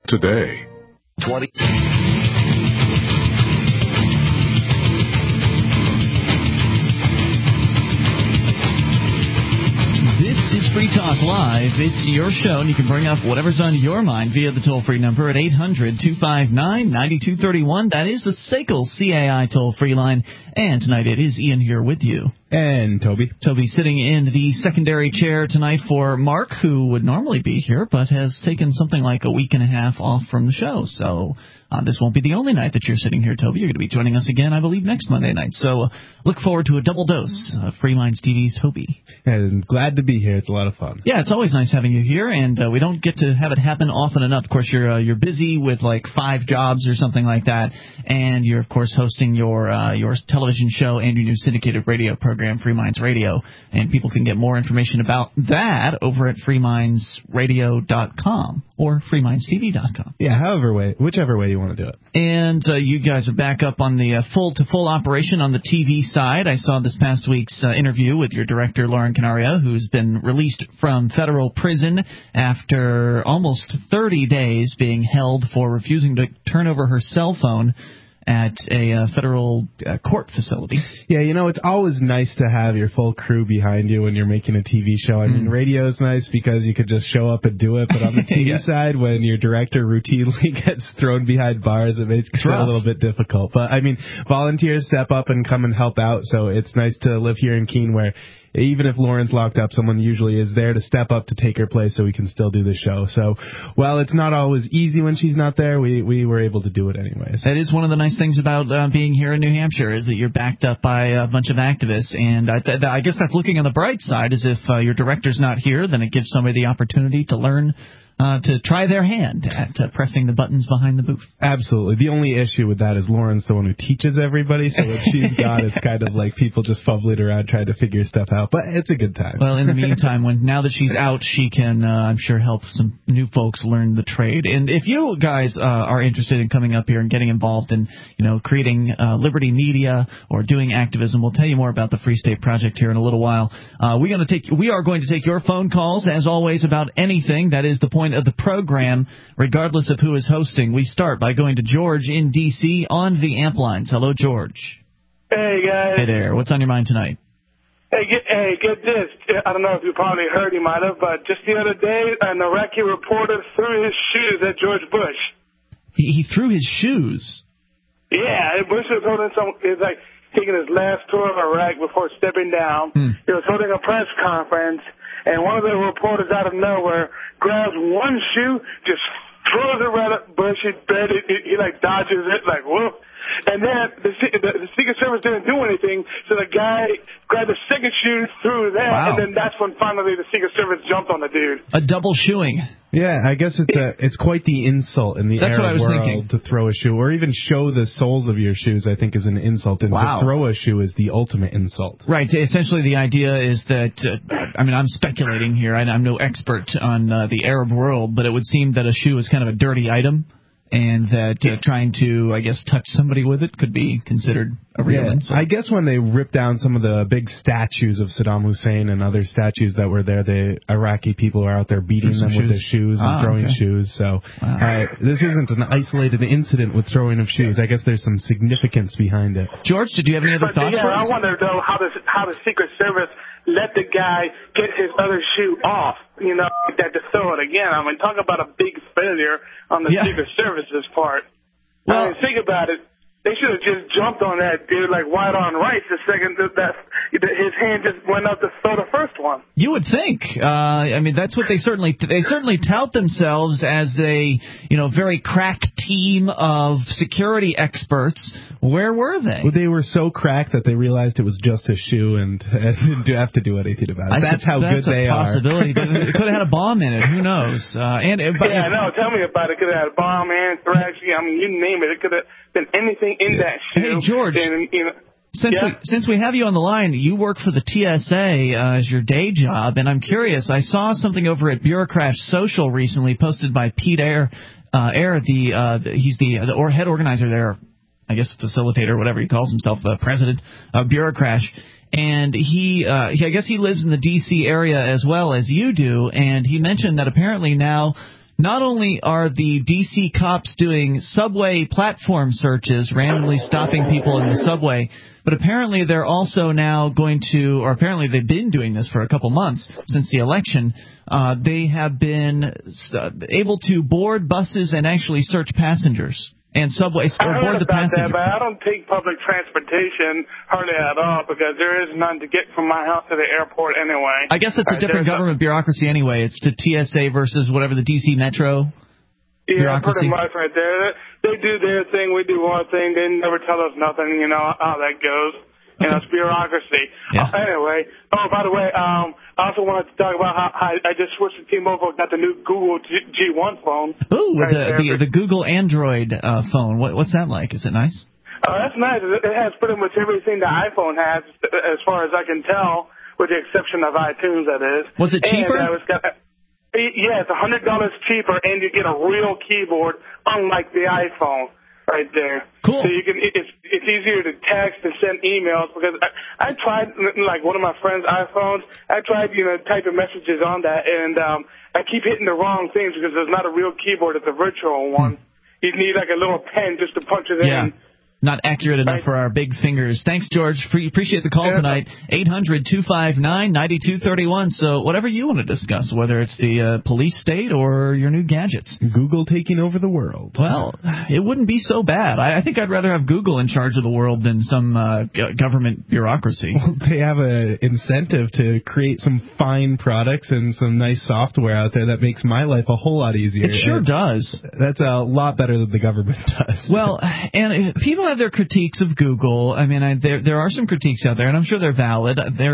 today. 20. This is Free Talk Live. It's your show, and you can bring up whatever's on your mind via the toll-free number at 800-259-9231. That is the SACL CAI toll-free line. And tonight it is Ian here with you. And Toby. Toby sitting in the secondary chair tonight for Mark, who would normally be here, but has taken something like a week and a half off from the show. So this won't be the only night that you're sitting here, Toby. You're going to be joining us again, I believe, next Monday night. So look forward to a double dose of Free Minds TV's Toby. And glad to be here. It's a lot of fun. Yeah, it's always nice having you here, and we don't get to have it happen often enough. Of course, you're busy with like 5 jobs or something like that, and you're, of course, hosting your television show and your new syndicated radio program, Free Minds Radio, and people can get more information about that over at freemindsradio.com or freemindstv.com. Yeah, whichever way you want to do it. And you guys are back up on the full operation on the TV side. I saw this past week's interview with your director, Lauren Canario, who's been released from federal prison after almost 30 days being held for refusing to turn over her cell phone at a federal court facility. Yeah, it's always nice to have your full crew behind you when you're making a TV show. I mean, radio is nice because you could just show up and do it, but on the TV side, when your director routinely gets thrown behind bars, it makes it a little bit difficult. But, I mean, volunteers step up and come and help out, so it's nice to live here in Keene where even if Lauren's locked up, someone usually is there to step up to take her place so we can still do the show. So, while it's not always easy when she's not there, we were able to do it anyways. That is one of the nice things about being here in New Hampshire is that you're backed up by a bunch of activists. And I guess that's looking on the bright side, is if your director's not here, then it gives somebody the opportunity to learn to try their hand at pressing the buttons behind the booth. Absolutely. The only issue with that is Lauren's the one who teaches everybody, so what she's got is kind of like people just fumbling around trying to figure stuff out. But it's a good time. Well, in the meantime, now that she's out, she can, I'm sure, help some new folks learn the trade. And if you guys are interested in coming up here and getting involved in, creating Liberty Media or doing activism, we'll tell you more about the Free State Project here in a little while. We are going to take your phone calls, as always, about anything. That is the point of the program, regardless of who is hosting. We start by going to George in D.C. on the amp lines. Hello, George. Hey, guys. Hey there. What's on your mind tonight? Hey, get this. I don't know if you probably heard, you might have, but just the other day, an Iraqi reporter threw his shoes at George Bush. He threw his shoes? Yeah, Bush was holding he was like taking his last tour of Iraq before stepping down. He was holding a press conference, and one of the reporters out of nowhere grabs one shoe, just throws it right at Bush. He dodges it, like, whoa. And then the Secret Service didn't do anything, so the guy grabbed the second shoe, threw that, and then that's when finally the Secret Service jumped on the dude. A double shoeing. Yeah, I guess it's quite the insult in the Arab world to throw a shoe, or even show the soles of your shoes, I think, is an insult. And to throw a shoe is the ultimate insult. Right. Essentially, the idea is that, I'm speculating here. I'm no expert on the Arab world, but it would seem that a shoe is kind of a dirty item, and that trying to, I guess, touch somebody with it could be considered a real insult. I guess when they ripped down some of the big statues of Saddam Hussein and other statues that were there, the Iraqi people are out there beating them with their shoes and throwing shoes. So this isn't an isolated incident with throwing of shoes. I guess there's some significance behind it. George, did you have any other thoughts for us? I wonder, though, how the Secret Service let the guy get his other shoe off, that to throw it again. Talk about a big failure on the Secret Service's part. Well, think about it. They should have just jumped on that dude like white on rice the second that his hand just went up to throw the first one. You would think. That's what they certainly tout themselves as a very crack team of security experts. Where were they? Well, they were so cracked that they realized it was just a shoe and didn't have to do anything about it. That's how good they are. That's a possibility. It could have had a bomb in it. Who knows? Tell me about it. It could have had a bomb, anthrax. You name it. It could have been anything in that shoe. Hey, George. Since we have you on the line, you work for the TSA as your day job, and I'm curious. I saw something over at Bureaucrash Social recently, posted by Pete Ayer. He's the head organizer there, I guess facilitator, whatever he calls himself, the president of Bureaucrash. And I guess he lives in the D.C. area as well as you do, and he mentioned that apparently now not only are the D.C. cops doing subway platform searches, randomly stopping people in the subway, but apparently they're also now going to, or apparently they've been doing this for a couple months since the election, they have been able to board buses and actually search passengers. And subways or board the passenger. That, but I don't take public transportation hardly at all because there is none to get from my house to the airport anyway. I guess it's a different government bureaucracy anyway. It's the TSA versus whatever the D.C. Metro bureaucracy. Yeah, pretty much right there. They do their thing, we do our thing. They never tell us nothing, you know how that goes. You know, it's bureaucracy. Yeah. Anyway, by the way, I also wanted to talk about how I just switched to T-Mobile, got the new Google G1 phone. Ooh, the Google Android phone. What's that like? Is it nice? Oh, that's nice. It has pretty much everything the iPhone has, as far as I can tell, with the exception of iTunes, that is. Was it cheaper? Yeah, it's $100 cheaper, and you get a real keyboard, unlike the iPhone. Right there. Cool. So you can. It's easier to text and send emails because I tried, like one of my friends' iPhones. I tried, typing messages on that, and I keep hitting the wrong things because there's not a real keyboard. It's a virtual one. You need like a little pen just to punch it in. Not accurate enough for our big fingers. Thanks, George. Appreciate the call tonight. 800-259-9231. So whatever you want to discuss, whether it's the police state or your new gadgets. Google taking over the world. Well, it wouldn't be so bad. I think I'd rather have Google in charge of the world than some government bureaucracy. Well, they have an incentive to create some fine products and some nice software out there that makes my life a whole lot easier. It sure does. That's a lot better than the government does. Well, and people have their critiques of Google. I mean, there are some critiques out there, and I'm sure they're valid.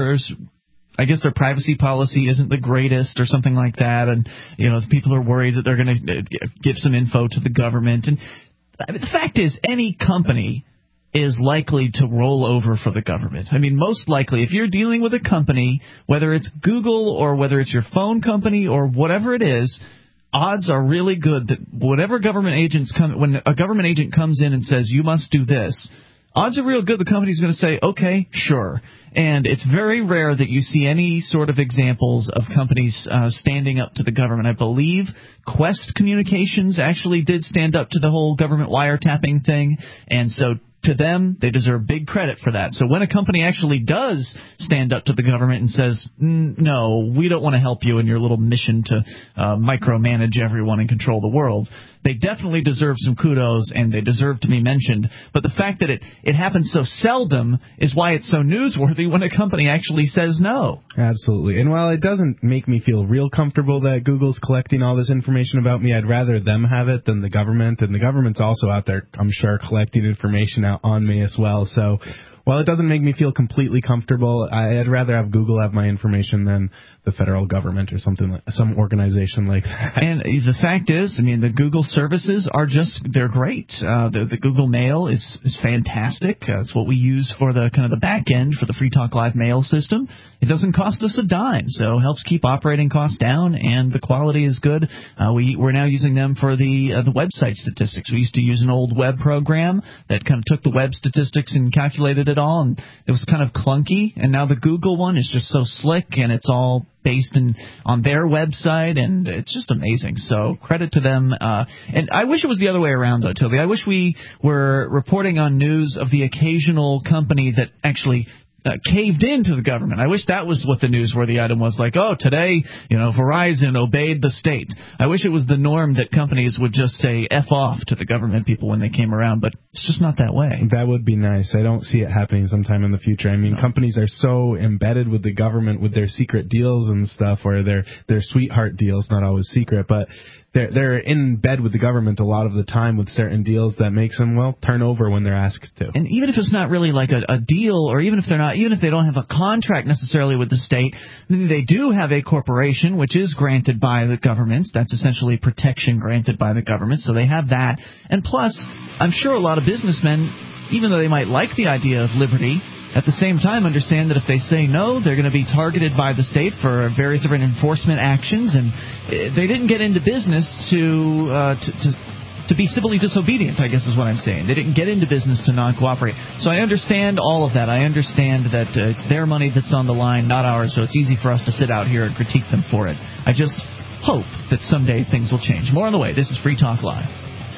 I guess their privacy policy isn't the greatest or something like that, and people are worried that they're going to give some info to the government. And the fact is, any company is likely to roll over for the government. I mean, most likely, if you're dealing with a company, whether it's Google or whether it's your phone company or whatever it is, odds are really good that whatever government agents when a government agent comes in and says, you must do this, odds are real good the company's going to say, okay, sure. And it's very rare that you see any sort of examples of companies standing up to the government. I believe Quest Communications actually did stand up to the whole government wiretapping thing, and so to them, they deserve big credit for that. So when a company actually does stand up to the government and says, no, we don't want to help you in your little mission to micromanage everyone and control the world, they definitely deserve some kudos and they deserve to be mentioned. But the fact that it happens so seldom is why it's so newsworthy when a company actually says no. Absolutely. And while it doesn't make me feel real comfortable that Google's collecting all this information about me, I'd rather them have it than the government. And the government's also out there, I'm sure, collecting information out on me as well. So while it doesn't make me feel completely comfortable, I'd rather have Google have my information than the federal government or some organization like that. And the fact is, I mean, the Google services are they're great. The Google Mail is fantastic. It's what we use for the kind of the back end for the Free Talk Live mail system. It doesn't cost us a dime, so it helps keep operating costs down, and the quality is good. We're now using them for the website statistics. We used to use an old web program that kind of took the web statistics and calculated it all, and it was kind of clunky. And now the Google one is just so slick, and it's all based on their website, and it's just amazing. So credit to them. And I wish it was the other way around, though, Toby. I wish we were reporting on news of the occasional company that actually caved into the government. I wish that was what the newsworthy item was, like, oh, today, Verizon obeyed the state. I wish it was the norm that companies would just say F off to the government people when they came around, but it's just not that way. That would be nice. I don't see it happening sometime in the future. I mean, companies are so embedded with the government with their secret deals and stuff, or their sweetheart deals, not always secret, but they're in bed with the government a lot of the time with certain deals that makes them, turn over when they're asked to. And even if it's not really like a deal, or even if they don't have a contract necessarily with the state, they do have a corporation which is granted by the governments. That's essentially protection granted by the government, so they have that. And plus, I'm sure a lot of businessmen, even though they might like the idea of liberty, at the same time understand that if they say no, they're going to be targeted by the state for various different enforcement actions, and they didn't get into business to be civilly disobedient, I guess is what I'm saying. They didn't get into business to not cooperate. So I understand all of that. I understand that it's their money that's on the line, not ours, so it's easy for us to sit out here and critique them for it. hope that someday things will change. More on the way. This is Free Talk Live.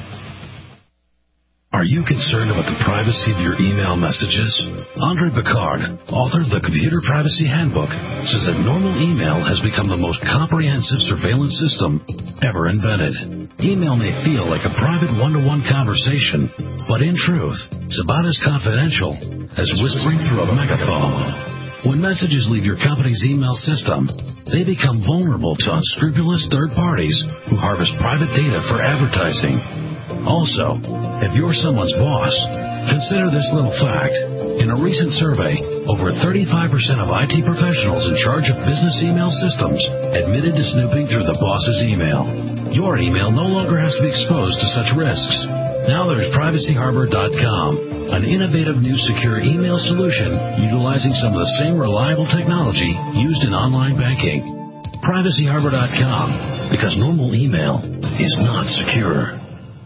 Are you concerned about the privacy of your email messages? Andre Picard, author of the Computer Privacy Handbook, says that normal email has become the most comprehensive surveillance system ever invented. Email may feel like a private one-to-one conversation, but in truth, it's about as confidential as whispering through a megaphone. When messages leave your company's email system, they become vulnerable to unscrupulous third parties who harvest private data for advertising. Also, if you're someone's boss, consider this little fact. In a recent survey, over 35% of IT professionals in charge of business email systems admitted to snooping through the boss's email. Your email no longer has to be exposed to such risks. Now there's PrivacyHarbor.com, an innovative new secure email solution utilizing some of the same reliable technology used in online banking. PrivacyHarbor.com, because normal email is not secure.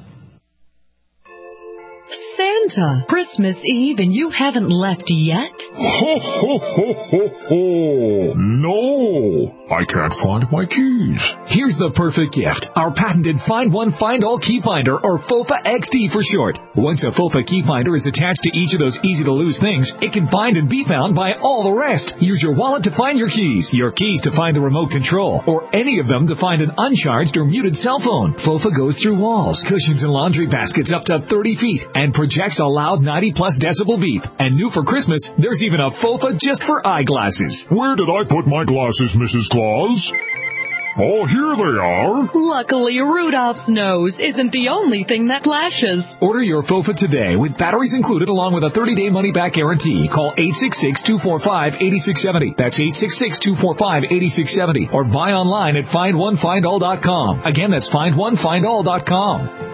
Santa, Christmas Eve and you haven't left yet? Ho, ho, ho, ho, ho. No, I can't find my keys. Here's the perfect gift. Our patented Find One, Find All Key Finder, or FOFA XD for short. Once a FOFA key finder is attached to each of those easy-to-lose things, it can find and be found by all the rest. Use your wallet to find your keys to find the remote control, or any of them to find an uncharged or muted cell phone. FOFA goes through walls, cushions, and laundry baskets up to 30 feet and projects a loud 90-plus decibel beep. And new for Christmas, there's even a FOFA just for eyeglasses. Where did I put my glasses, Mrs. Claus? Oh, here they are. Luckily, Rudolph's nose isn't the only thing that flashes. Order your FOFA today with batteries included along with a 30-day money-back guarantee. Call 866-245-8670. That's 866-245-8670. Or buy online at FindOneFindAll.com. Again, that's FindOneFindAll.com.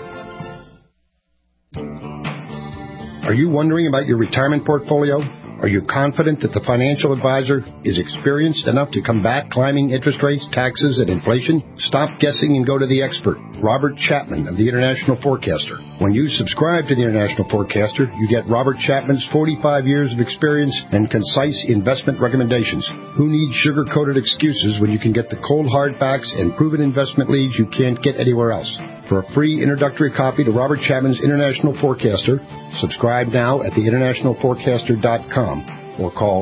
Are you wondering about your retirement portfolio? Are you confident that the financial advisor is experienced enough to combat climbing interest rates, taxes, and inflation? Stop guessing and go to the expert, Robert Chapman of the International Forecaster. When you subscribe to the International Forecaster, you get Robert Chapman's 45 years of experience and concise investment recommendations. Who needs sugar-coated excuses when you can get the cold hard facts and proven investment leads you can't get anywhere else? For a free introductory copy to Robert Chapman's International Forecaster, subscribe now at theInternationalForecaster.com or call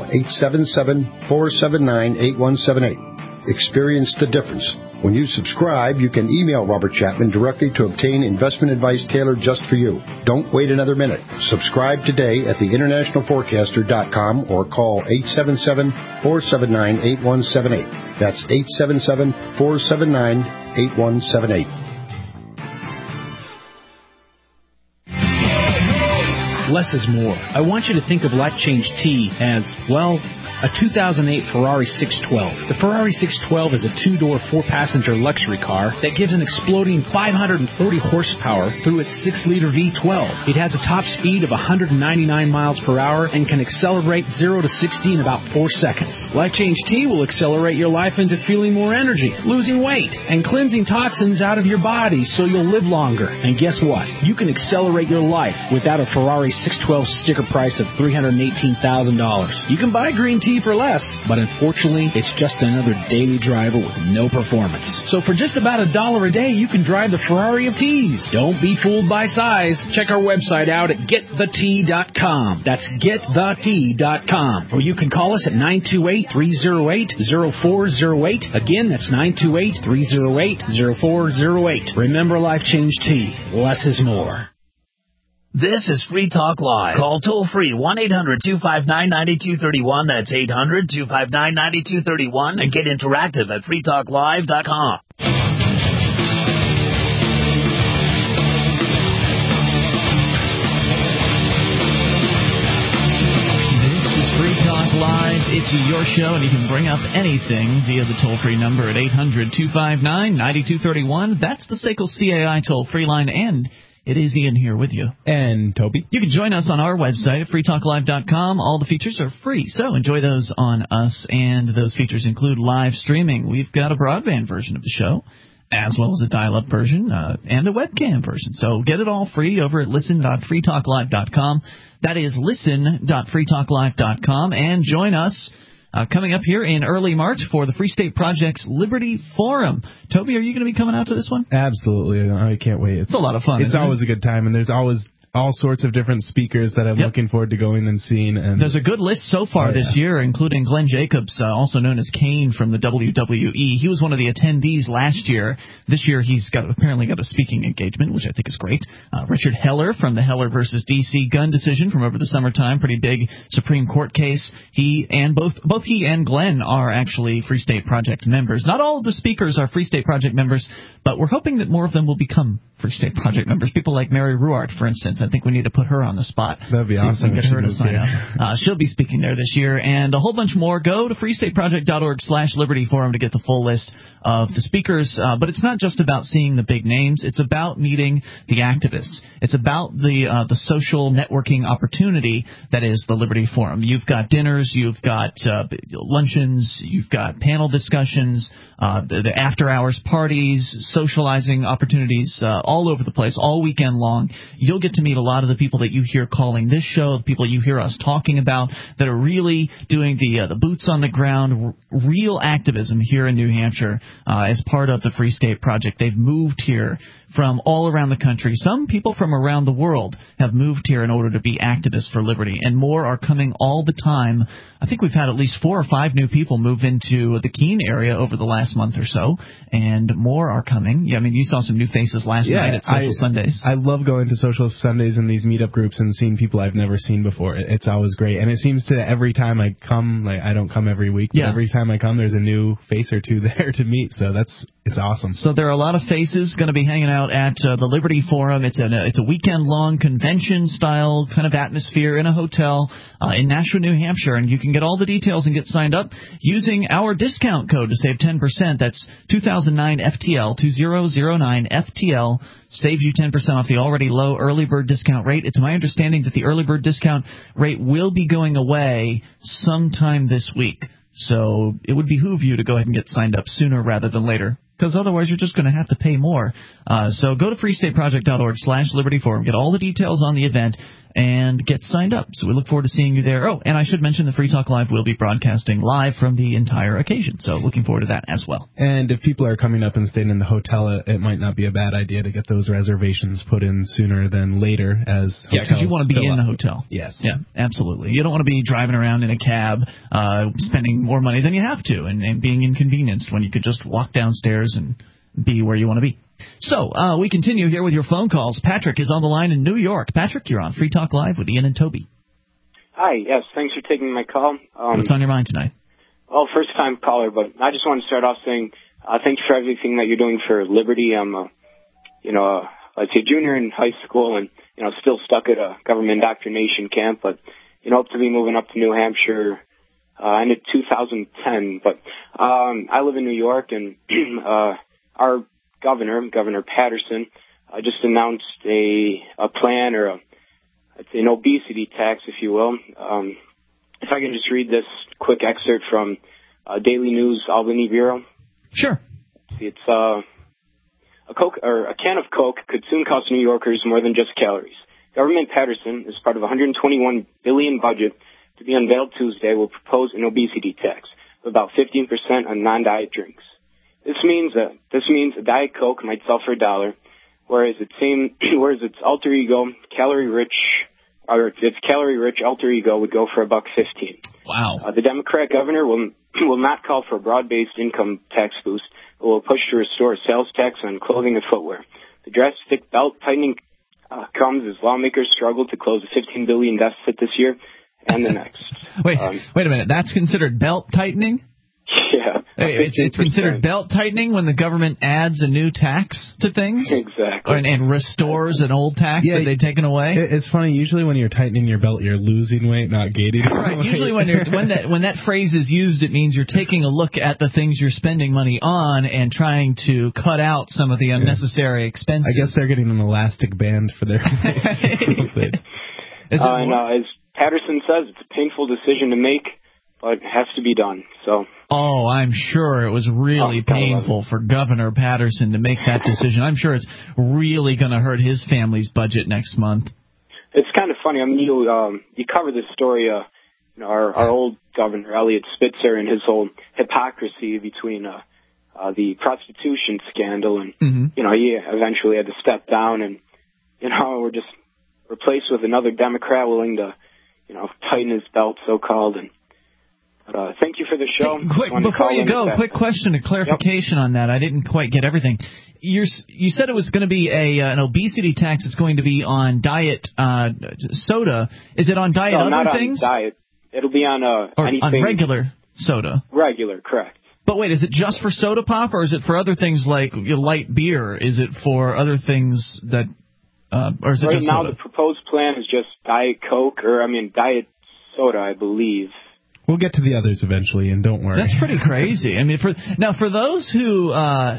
877-479-8178. Experience the difference. When you subscribe, you can email Robert Chapman directly to obtain investment advice tailored just for you. Don't wait another minute. Subscribe today at theInternationalForecaster.com or call 877-479-8178. That's 877-479-8178. Less is more. I want you to think of Life Change T as, well, a 2008 Ferrari 612. The Ferrari 612 is a two-door, four-passenger luxury car that gives an exploding 540 horsepower through its 6-liter V12. It has a top speed of 199 miles per hour and can accelerate 0 to 60 in about 4 seconds. Life Change T will accelerate your life into feeling more energy, losing weight, and cleansing toxins out of your body so you'll live longer. And guess what? You can accelerate your life without a Ferrari 612 sticker price of $318,000. You can buy green tea for less, but unfortunately, it's just another daily driver with no performance. So for just about $1 a day, you can drive the Ferrari of teas. Don't be fooled by size. Check our website out at GetTheT.com. That's GetTheT.com. Or you can call us at 928-308-0408. Again, that's 928-308-0408. Remember Life Change Tea. Less is more. This is Free Talk Live. Call toll-free 1-800-259-9231. That's 800-259-9231. And get interactive at freetalklive.com. This is Free Talk Live. It's your show, and you can bring up anything via the toll-free number at 800-259-9231. That's the SACL CAI toll-free line, and it is Ian here with you. And Toby. You can join us on our website at freetalklive.com. All the features are free, so enjoy those on us. And those features include live streaming. We've got a broadband version of the show, as well as a dial-up version and a webcam version. So get it all free over at listen.freetalklive.com. That is listen.freetalklive.com. And join us coming up here in early March for the Free State Project's Liberty Forum. Toby, are you going to be coming out to this one? Absolutely. I can't wait. It's a lot of fun. It's always a good time, and there's always all sorts of different speakers that I'm looking forward to going and seeing. And there's a good list so far this year, including Glenn Jacobs, also known as Kane from the WWE. He was one of the attendees last year. This year he's apparently got a speaking engagement, which I think is great. Richard Heller from the Heller versus D.C. gun decision from over the summertime, pretty big Supreme Court case. Both he and Glenn are actually Free State Project members. Not all of the speakers are Free State Project members, but we're hoping that more of them will become Free State Project members. People like Mary Ruart, for instance. I think we need to put her on the spot. That'd be awesome. Get her to sign up. She'll be speaking there this year, and a whole bunch more. Go to freestateproject.org/Liberty Forum to get the full list of the speakers. But it's not just about seeing the big names. It's about meeting the activists. It's about the social networking opportunity that is the Liberty Forum. You've got dinners, you've got luncheons, you've got panel discussions, the after-hours parties, socializing opportunities all over the place, all weekend long. You'll get to meet a lot of the people that you hear calling this show, the people you hear us talking about that are really doing the boots on the ground, real activism here in New Hampshire as part of the Free State Project. They've moved here from all around the country. Some people from around the world have moved here in order to be activists for liberty, and more are coming all the time. I think we've had at least 4 or 5 new people move into the Keene area over the last month or so, and more are coming. Yeah, I mean, you saw some new faces last night at Social Sundays. I love going to Social Sundays and these meetup groups and seeing people I've never seen before. It's always great, and it seems to every time I come, like I don't come every week, but every time I come, there's a new face or two there to meet. So it's awesome. So there are a lot of faces going to be hanging out at the Liberty Forum. It's a weekend-long convention-style kind of atmosphere in a hotel in Nashua, New Hampshire, and you can get all the details and get signed up using our discount code to save 10%. That's 2009 FTL 2009 FTL. Saves you 10% off the already low early bird discount rate. It's my understanding that the early bird discount rate will be going away sometime this week. So it would behoove you to go ahead and get signed up sooner rather than later, because otherwise you're just going to have to pay more. So go to freestateproject.org/Liberty Forum, get all the details on the event, and get signed up. So we look forward to seeing you there. Oh, and I should mention that Free Talk Live will be broadcasting live from the entire occasion. So looking forward to that as well. And if people are coming up and staying in the hotel, it might not be a bad idea to get those reservations put in sooner than later, as because you want to be in the hotel. Yes. Yeah, absolutely. You don't want to be driving around in a cab, spending more money than you have to, and being inconvenienced when you could just walk downstairs and be where you want to be. So we continue here with your phone calls. Patrick is on the line in New York. Patrick, you're on Free Talk Live with Ian and Toby. Hi, yes, thanks for taking my call. What's on your mind tonight? Well, first-time caller, but I just want to start off saying thanks for everything that you're doing for liberty. I'm, I'd say junior in high school and, still stuck at a government indoctrination camp, but, hope to be moving up to New Hampshire end of 2010. But I live in New York, and our Governor Patterson, just announced a plan or an obesity tax, if you will. If I can just read this quick excerpt from Daily News Albany Bureau. Sure. It's a can of Coke could soon cost New Yorkers more than just calories. Governor Patterson, as part of a $121 billion budget to be unveiled Tuesday, will propose an obesity tax of about 15% on non-diet drinks. This means a Diet Coke might sell for $1, whereas its alter ego, calorie-rich alter ego would go for $1.15. Wow. The Democrat governor will not call for a broad-based income tax boost, but will push to restore a sales tax on clothing and footwear. The drastic belt-tightening comes as lawmakers struggle to close a $15 billion deficit this year and the next. Wait a minute. That's considered belt-tightening? Yeah. It's considered belt tightening when the government adds a new tax to things? Exactly. And restores an old tax that they've taken away? It's funny. Usually when you're tightening your belt, you're losing weight, not gaining weight. Right. Usually when that phrase is used, it means you're taking a look at the things you're spending money on and trying to cut out some of the unnecessary expenses. I guess they're getting an elastic band for their as Patterson says, it's a painful decision to make, but it has to be done. So. Oh, I'm sure it was really painful for Governor Patterson to make that decision. I'm sure it's really going to hurt his family's budget next month. It's kind of funny. I mean, you cover this story our old governor, Eliot Spitzer, and his whole hypocrisy between the prostitution scandal, and he eventually had to step down, and we're just replaced with another Democrat willing to tighten his belt, so-called. And thank you for the show. Quick, before you go, quick question, a clarification on that. I didn't quite get everything. You said it was going to be an obesity tax. It's going to be on diet soda. Is it on diet other not things? On diet. It'll be on anything. On regular soda. Regular, correct. But wait, is it just for soda pop, or is it for other things like light beer? Is it for other things that, or is it just now soda? The proposed plan is just Diet Coke, Diet Soda, I believe. We'll get to the others eventually, and don't worry. That's pretty crazy. I mean, for those who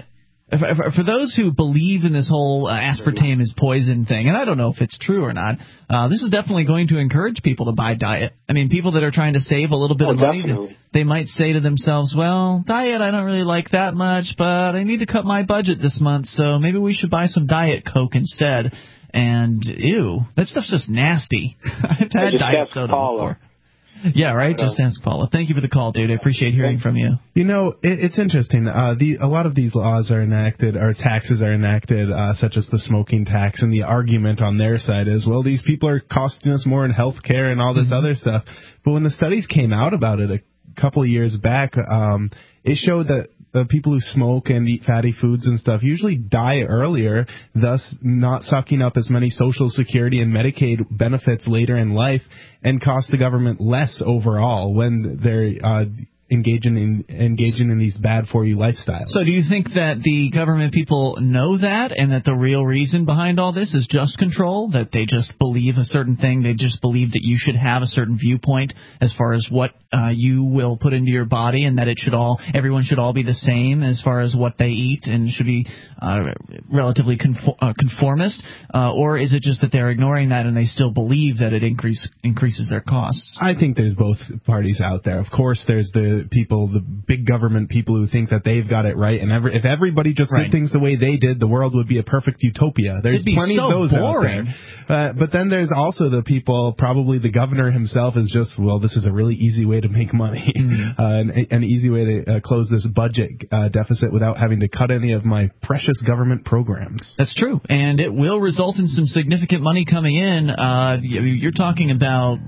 for those who believe in this whole aspartame is poison thing, and I don't know if it's true or not, this is definitely going to encourage people to buy diet. I mean, people that are trying to save a little bit of money, they might say to themselves, well, diet I don't really like that much, but I need to cut my budget this month, so maybe we should buy some Diet Coke instead. And, ew, that stuff's just nasty. I've had diet soda before. Yeah, right? Just ask Paula. Thank you for the call, dude. I appreciate hearing from you. It's interesting. A lot of these laws are enacted, or taxes are enacted, such as the smoking tax, and the argument on their side is, well, these people are costing us more in health care and all this other stuff. But when the studies came out about it a couple of years back, it showed that the people who smoke and eat fatty foods and stuff usually die earlier, thus not sucking up as many Social Security and Medicaid benefits later in life, and cost the government less overall when they're engaging in these bad-for-you lifestyles. So do you think that the government people know that, and that the real reason behind all this is just control, that they just believe a certain thing, they just believe that you should have a certain viewpoint as far as what you will put into your body, and that everyone should all be the same as far as what they eat and should be relatively conformist? Or is it just that they're ignoring that and they still believe that it increases their costs? I think there's both parties out there. Of course, there's the big government people who think that they've got it right, and if everybody just did things the way they did, the world would be a perfect utopia. There's plenty of those boring out there. But then there's also the people, probably the governor himself is just, well, this is a really easy way to make money, an easy way to close this budget deficit without having to cut any of my precious government programs. That's true, and it will result in some significant money coming in. You're talking about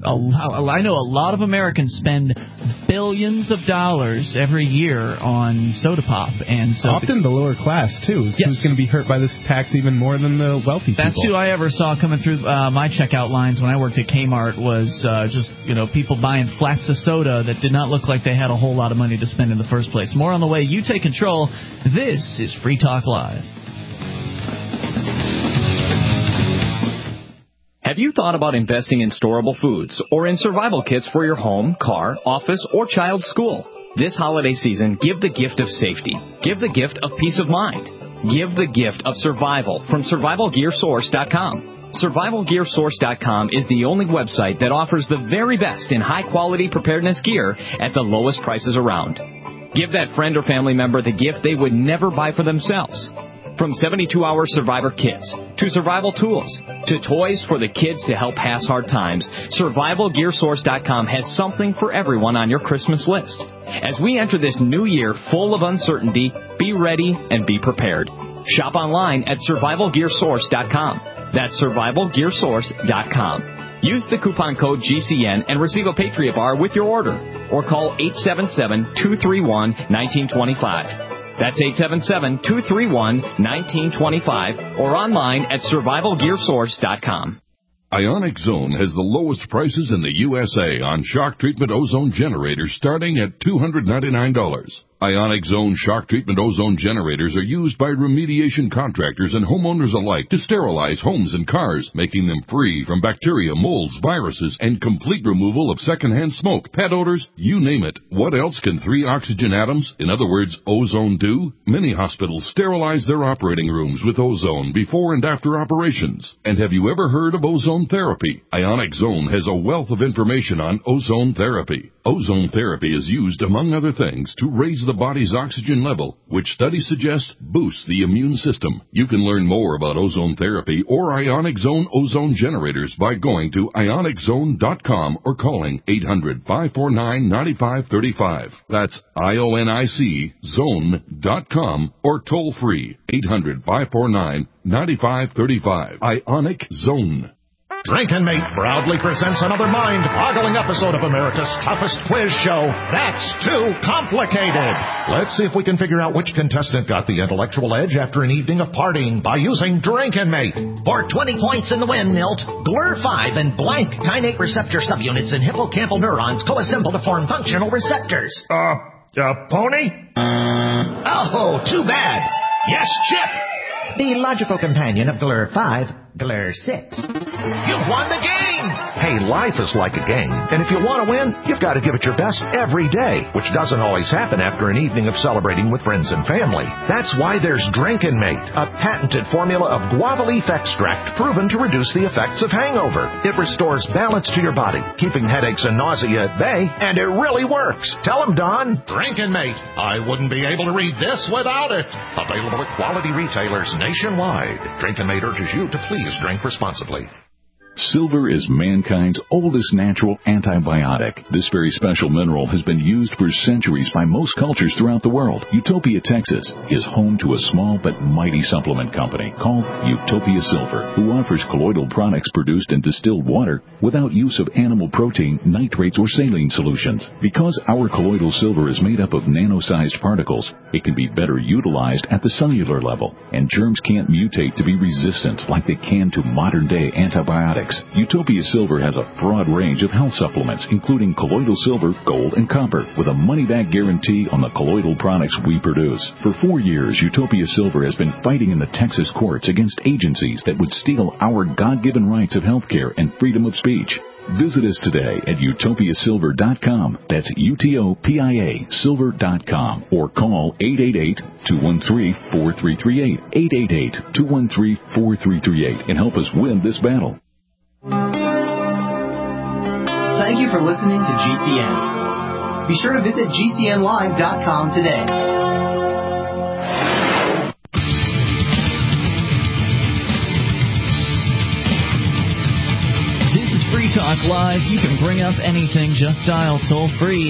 I know a lot of Americans spend billions of dollars every year on soda pop, and so often the lower class too. Yes. Who's going to be hurt by this tax even more than the wealthy people. That's who I ever saw coming through my checkout lines when I worked at Kmart was just people buying flats of soda that did not look like they had a whole lot of money to spend in the first place. More on the way. You take control. This is Free Talk Live. Have you thought about investing in storable foods or in survival kits for your home, car, office, or child's school? This holiday season, give the gift of safety. Give the gift of peace of mind. Give the gift of survival from SurvivalGearSource.com. SurvivalGearSource.com is the only website that offers the very best in high-quality preparedness gear at the lowest prices around. Give that friend or family member the gift they would never buy for themselves. From 72-hour survivor kits, to survival tools, to toys for the kids to help pass hard times, SurvivalGearSource.com has something for everyone on your Christmas list. As we enter this new year full of uncertainty, be ready and be prepared. Shop online at SurvivalGearSource.com. That's SurvivalGearSource.com. Use the coupon code GCN and receive a Patriot Bar with your order. Or call 877-231-1925. That's 877-231-1925 or online at SurvivalGearSource.com. Ionic Zone has the lowest prices in the USA on shock treatment ozone generators starting at $299. Ionic Zone shock treatment ozone generators are used by remediation contractors and homeowners alike to sterilize homes and cars, making them free from bacteria, molds, viruses, and complete removal of secondhand smoke, pet odors, you name it. What else can 3 oxygen atoms, in other words, ozone, do? Many hospitals sterilize their operating rooms with ozone before and after operations. And have you ever heard of ozone therapy? Ionic Zone has a wealth of information on ozone therapy. Ozone therapy is used, among other things, to raise the body's oxygen level, which studies suggest boosts the immune system. You can learn more about ozone therapy or Ionic Zone ozone generators by going to ioniczone.com or calling 800-549-9535. That's IONIC zone.com or toll free 800-549-9535. Ionic Zone. Drinkin' Mate proudly presents another mind-boggling episode of America's toughest quiz show, That's Too Complicated. Let's see if we can figure out which contestant got the intellectual edge after an evening of partying by using Drinkin' Mate. For 20 points in the win, Milt, GLUR5 and blank kainate receptor subunits in hippocampal neurons coassemble to form functional receptors. Pony? Oh, too bad. Yes, Chip. The logical companion of GLUR5, GLUR6. You've won the game! Hey, life is like a game, and if you want to win, you've got to give it your best every day, which doesn't always happen after an evening of celebrating with friends and family. That's why there's Drinkin' Mate, a patented formula of guava leaf extract proven to reduce the effects of hangover. It restores balance to your body, keeping headaches and nausea at bay, and it really works. Tell them, Don. Drinkin' Mate. I wouldn't be able to read this without it. Available at quality retailers nationwide. Drinkin' Mate urges you to please drink responsibly. Silver is mankind's oldest natural antibiotic. This very special mineral has been used for centuries by most cultures throughout the world. Utopia, Texas is home to a small but mighty supplement company called Utopia Silver, who offers colloidal products produced in distilled water without use of animal protein, nitrates, or saline solutions. Because our colloidal silver is made up of nano-sized particles, it can be better utilized at the cellular level, and germs can't mutate to be resistant like they can to modern-day antibiotics. Utopia Silver has a broad range of health supplements, including colloidal silver, gold, and copper, with a money-back guarantee on the colloidal products we produce. For 4 years, Utopia Silver has been fighting in the Texas courts against agencies that would steal our God-given rights of health care and freedom of speech. Visit us today at utopiasilver.com. That's UTOPIA silver.com, or call 888-213-4338, 888-213-4338, and help us win this battle. Thank you for listening to GCN. Be sure to visit GCNlive.com today. Free Talk Live. You can bring up anything. Just dial toll-free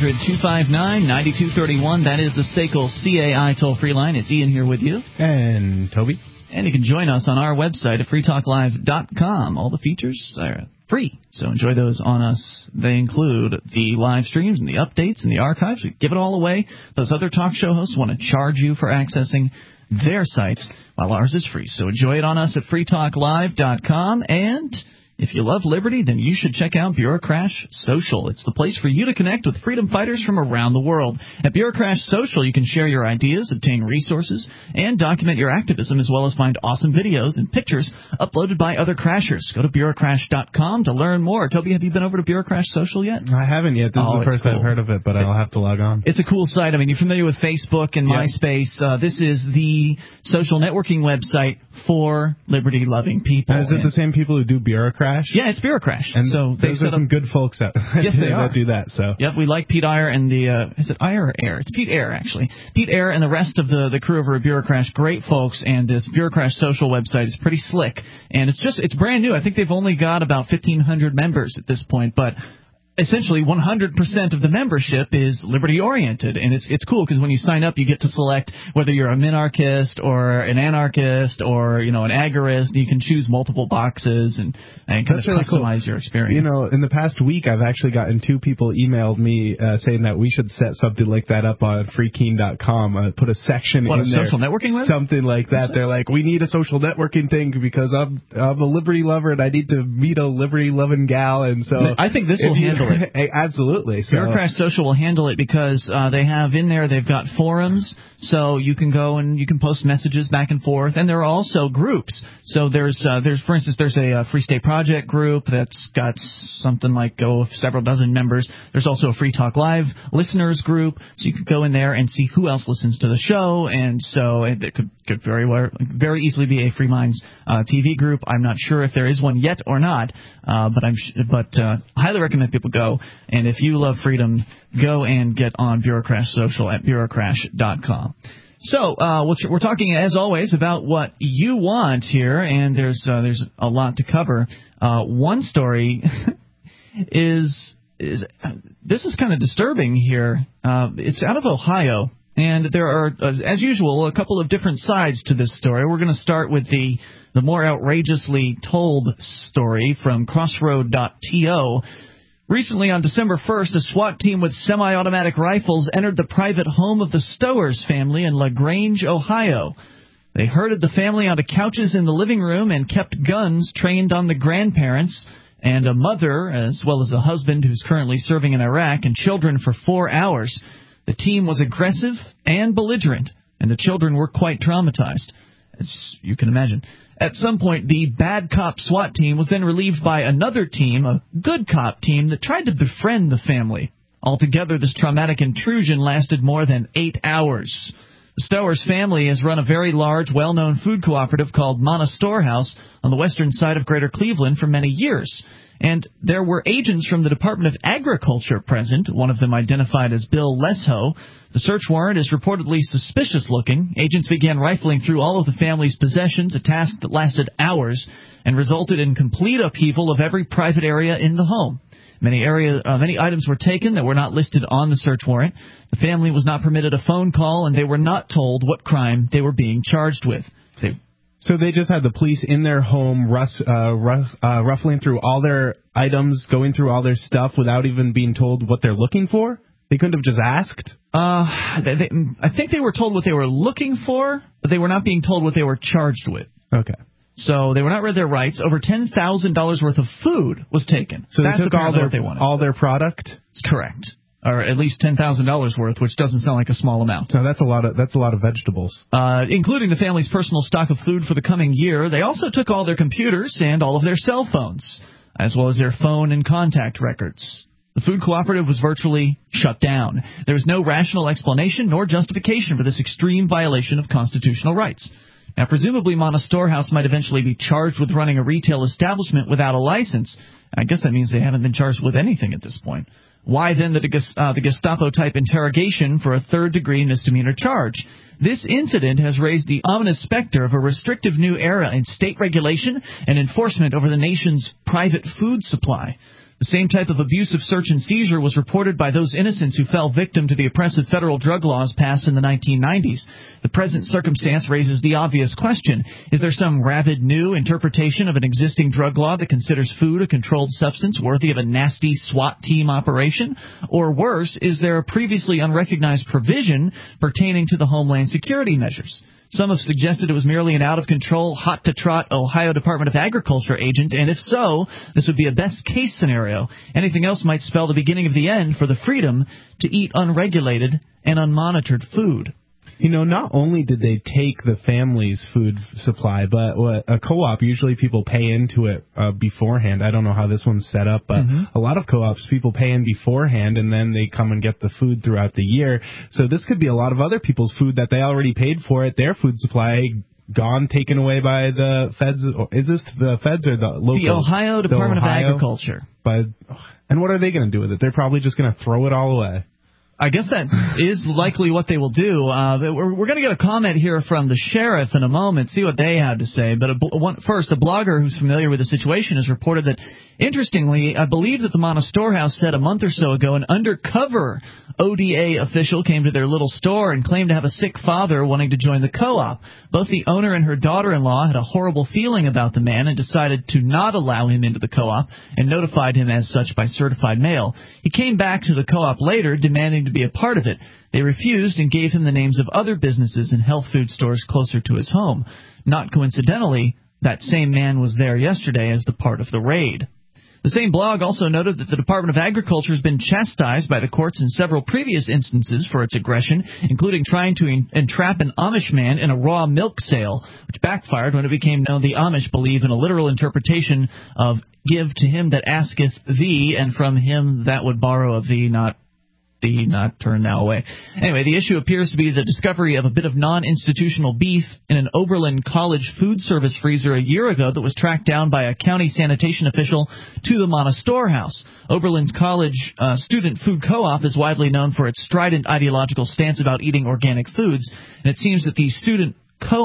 800-259-9231. That is the SACL CAI toll-free line. It's Ian here with you. And Toby. And you can join us on our website at freetalklive.com. All the features are free, so enjoy those on us. They include the live streams and the updates and the archives. We give it all away. Those other talk show hosts want to charge you for accessing their sites, while ours is free. So enjoy it on us at freetalklive.com. And if you love liberty, then you should check out Bureaucrash Social. It's the place for you to connect with freedom fighters from around the world. At Bureaucrash Social, you can share your ideas, obtain resources, and document your activism, as well as find awesome videos and pictures uploaded by other crashers. Go to bureaucrash.com to learn more. Toby, have you been over to Bureaucrash Social yet? I haven't yet. This is the first I've heard of it, but I'll have to log on. It's a cool site. I mean, you're familiar with Facebook and MySpace. This is the social networking website for liberty-loving people. And is it the same people who do Bureaucrash? Yeah, it's Bureaucrash. And so those are some good folks out there that do that. So yep, we like Pete Eyre and the is it Eyre or Eyre? It's Pete Eyre, actually. Pete Eyre and the rest of the crew over at Bureaucrash, great folks. And this Bureaucrash Social website is pretty slick, and it's brand new. I think they've only got about 1,500 members at this point, but essentially 100% of the membership is liberty-oriented, and it's cool because when you sign up, you get to select whether you're a minarchist or an anarchist or, an agorist. You can choose multiple boxes and kind of customize your experience. In the past week, I've actually gotten 2 people emailed me saying that we should set something like that up on freekeen.com, put a section in there. Social networking web? Something like that. They're like, we need a social networking thing because I'm a liberty lover and I need to meet a liberty-loving gal, and so I think this will handle it. Absolutely. So. Bureaucrash Social will handle it because they've got forums, so you can go and you can post messages back and forth, and there are also groups. So there's for instance, there's a Free State Project group that's got something like several dozen members. There's also a Free Talk Live listeners group, so you could go in there and see who else listens to the show, and so it could very easily be a Free Minds TV group. I'm not sure if there is one yet or not, but I highly recommend people go. And if you love freedom, go and get on Bureaucrash Social at bureaucrash.com. So we're talking, as always, about what you want here, and there's a lot to cover. One story is this is kind of disturbing here. It's out of Ohio, and there are, as usual, a couple of different sides to this story. We're going to start with the more outrageously told story from Crossroad.to. Recently, on December 1st, a SWAT team with semi-automatic rifles entered the private home of the Stowers family in LaGrange, Ohio. They herded the family onto couches in the living room and kept guns trained on the grandparents and a mother, as well as a husband who's currently serving in Iraq, and children for 4 hours. The team was aggressive and belligerent, and the children were quite traumatized, as you can imagine. At some point, the bad cop SWAT team was then relieved by another team, a good cop team, that tried to befriend the family. Altogether, this traumatic intrusion lasted more than 8 hours. The Stowers family has run a very large, well-known food cooperative called Mana Storehouse on the western side of Greater Cleveland for many years. And there were agents from the Department of Agriculture present, one of them identified as Bill Lesho. The search warrant is reportedly suspicious-looking. Agents began rifling through all of the family's possessions, a task that lasted hours and resulted in complete upheaval of every private area in the home. Many items were taken that were not listed on the search warrant. The family was not permitted a phone call, and they were not told what crime they were being charged with. So they just had the police in their home ruffling through all their items, going through all their stuff without even being told what they're looking for? They couldn't have just asked? I think they were told what they were looking for, but they were not being told what they were charged with. Okay. So they were not read their rights. Over $10,000 worth of food was taken. So that's they took all their product? That's correct. Or at least $10,000 worth, which doesn't sound like a small amount. So that's a lot of vegetables. Including the family's personal stock of food for the coming year. They also took all their computers and all of their cell phones, as well as their phone and contact records. The food cooperative was virtually shut down. There was no rational explanation nor justification for this extreme violation of constitutional rights. Now, presumably, Mana Storehouse might eventually be charged with running a retail establishment without a license. I guess that means they haven't been charged with anything at this point. Why, then, the Gestapo-type interrogation for a third-degree misdemeanor charge? This incident has raised the ominous specter of a restrictive new era in state regulation and enforcement over the nation's private food supply. The same type of abusive search and seizure was reported by those innocents who fell victim to the oppressive federal drug laws passed in the 1990s. The present circumstance raises the obvious question. Is there some rabid new interpretation of an existing drug law that considers food a controlled substance worthy of a nasty SWAT team operation? Or worse, is there a previously unrecognized provision pertaining to the Homeland Security measures? Some have suggested it was merely an out-of-control, hot-to-trot Ohio Department of Agriculture agent, and if so, this would be a best-case scenario. Anything else might spell the beginning of the end for the freedom to eat unregulated and unmonitored food. You know, not only did they take the family's food supply, but a co-op, usually people pay into it beforehand. I don't know how this one's set up, but a lot of co-ops, people pay in beforehand, and then they come and get the food throughout the year. So this could be a lot of other people's food that they already paid for it, their food supply gone, taken away by the feds. Is this the feds or the local? The Ohio Department of Agriculture. And what are they going to do with it? They're probably just going to throw it all away. I guess that is likely what they will do. We're going to get a comment here from the sheriff in a moment, see what they had to say. But first, a blogger who's familiar with the situation has reported that, interestingly, I believe that the Mana Storehouse said a month or so ago an undercover ODA official came to their little store and claimed to have a sick father wanting to join the co-op. Both the owner and her daughter-in-law had a horrible feeling about the man and decided to not allow him into the co-op and notified him as such by certified mail. He came back to the co-op later, demanding to be a part of it. They refused and gave him the names of other businesses and health food stores closer to his home. Not coincidentally, that same man was there yesterday as the part of the raid. The same blog also noted that the Department of Agriculture has been chastised by the courts in several previous instances for its aggression, including trying to entrap an Amish man in a raw milk sale, which backfired when it became known the Amish believe in a literal interpretation of give to him that asketh thee, and from him that would borrow of thee not the not turn now away. Anyway, the issue appears to be the discovery of a bit of non-institutional beef in an Oberlin College food service freezer a year ago that was tracked down by a county sanitation official to the Mana Storehouse. Oberlin's College Student Food Co-op is widely known for its strident ideological stance about eating organic foods, and it seems that the student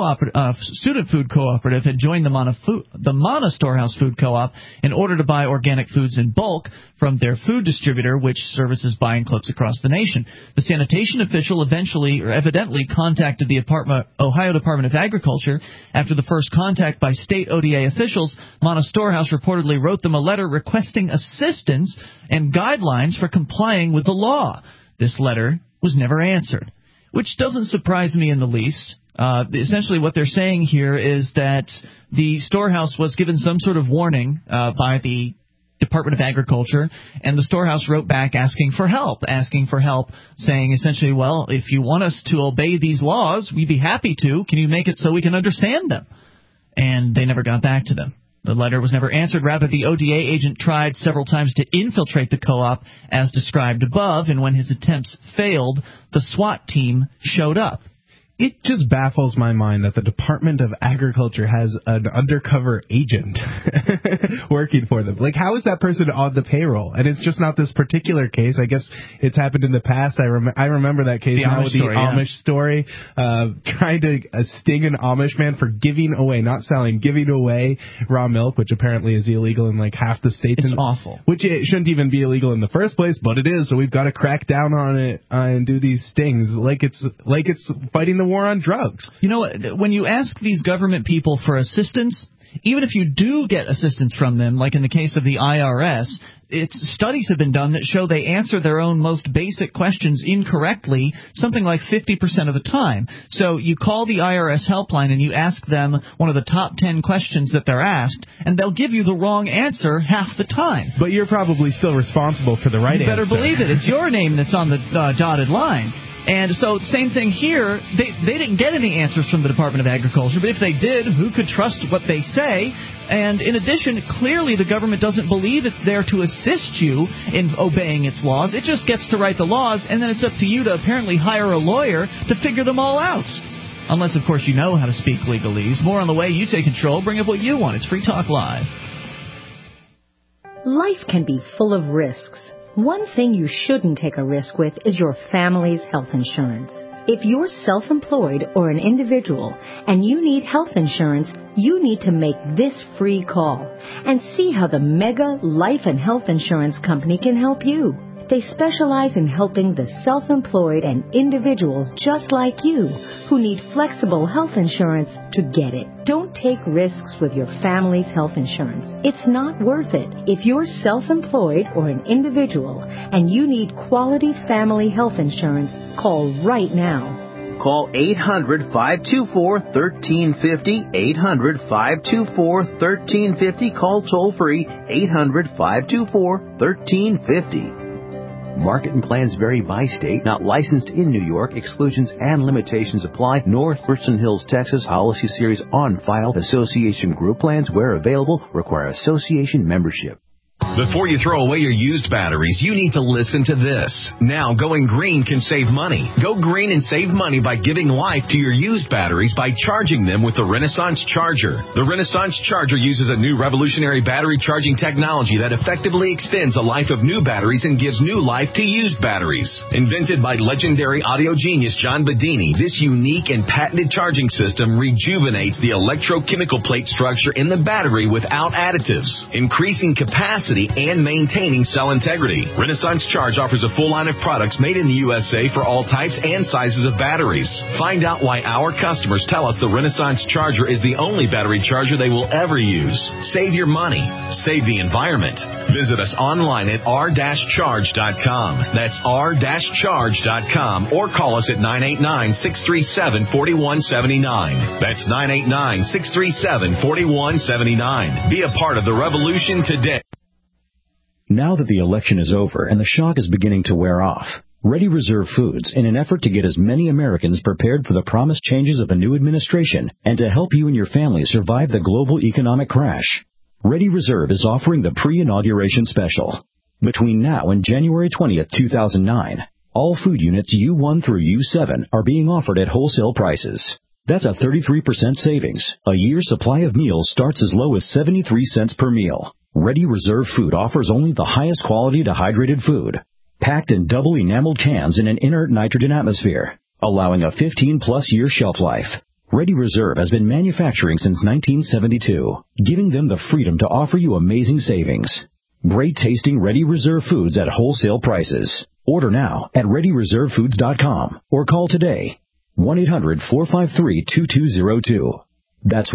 food cooperative had joined the Mana Storehouse Food Co-op in order to buy organic foods in bulk from their food distributor, which services buying clubs across the nation. The sanitation official evidently contacted the Ohio Department of Agriculture. After the first contact by state ODA officials, Mana Storehouse reportedly wrote them a letter requesting assistance and guidelines for complying with the law. This letter was never answered, which doesn't surprise me in the least. Essentially what they're saying here is that the storehouse was given some sort of warning by the Department of Agriculture, and the storehouse wrote back asking for help, saying essentially, well, if you want us to obey these laws, we'd be happy to. Can you make it so we can understand them? And they never got back to them. The letter was never answered. Rather, the ODA agent tried several times to infiltrate the co-op as described above, and when his attempts failed, the SWAT team showed up. It just baffles my mind that the Department of Agriculture has an undercover agent working for them. Like, how is that person on the payroll? And it's just not this particular case. I guess it's happened in the past. I remember that case now with the Amish story, trying to sting an Amish man for giving away raw milk, which apparently is illegal in like half the states. It's awful. Which it shouldn't even be illegal in the first place, but it is. So we've got to crack down on it and do these stings like it's fighting the war on drugs. You know, when you ask these government people for assistance, even if you do get assistance from them, like in the case of the IRS, studies have been done that show they answer their own most basic questions incorrectly something like 50% of the time. So you call the IRS helpline and you ask them one of the top 10 questions that they're asked, and they'll give you the wrong answer half the time. But you're probably still responsible for the right answer. You better believe it. It's your name that's on the dotted line. And so, same thing here. They didn't get any answers from the Department of Agriculture, but if they did, who could trust what they say? And in addition, clearly the government doesn't believe it's there to assist you in obeying its laws. It just gets to write the laws, and then it's up to you to apparently hire a lawyer to figure them all out. Unless, of course, you know how to speak legalese. More on the way. You take control. Bring up what you want. It's Free Talk Live. Life can be full of risks. One thing you shouldn't take a risk with is your family's health insurance. If you're self-employed or an individual and you need health insurance, you need to make this free call and see how the Mega Life and Health Insurance Company can help you. They specialize in helping the self-employed and individuals just like you who need flexible health insurance to get it. Don't take risks with your family's health insurance. It's not worth it. If you're self-employed or an individual and you need quality family health insurance, call right now. Call 800-524-1350, 800-524-1350. Call toll-free, 800-524-1350. Market and plans vary by state. Not licensed in New York. Exclusions and limitations apply. North Richland Hills, Texas. Policy series on file. Association group plans, where available, require association membership. Before you throw away your used batteries, you need to listen to this. Now, going green can save money. Go green and save money by giving life to your used batteries by charging them with the Renaissance Charger. The Renaissance Charger uses a new revolutionary battery charging technology that effectively extends the life of new batteries and gives new life to used batteries. Invented by legendary audio genius John Bedini, this unique and patented charging system rejuvenates the electrochemical plate structure in the battery without additives, increasing capacity and maintaining cell integrity. Renaissance Charge offers a full line of products made in the USA for all types and sizes of batteries. Find out why our customers tell us the Renaissance Charger is the only battery charger they will ever use. Save your money. Save the environment. Visit us online at r-charge.com. That's r-charge.com, or call us at 989-637-4179. That's 989-637-4179. Be a part of the revolution today. Now that the election is over and the shock is beginning to wear off, Ready Reserve Foods, in an effort to get as many Americans prepared for the promised changes of the new administration and to help you and your family survive the global economic crash, Ready Reserve is offering the pre-inauguration special. Between now and January 20th, 2009, All food units U1 through U7 are being offered at wholesale prices. That's a 33% savings. A year's supply of meals starts as low as 73 cents per meal. Ready Reserve Food offers only the highest quality dehydrated food, packed in double enameled cans in an inert nitrogen atmosphere, allowing a 15-plus year shelf life. Ready Reserve has been manufacturing since 1972, giving them the freedom to offer you amazing savings. Great tasting Ready Reserve Foods at wholesale prices. Order now at ReadyReserveFoods.com or call today. 1-800-453-2202. That's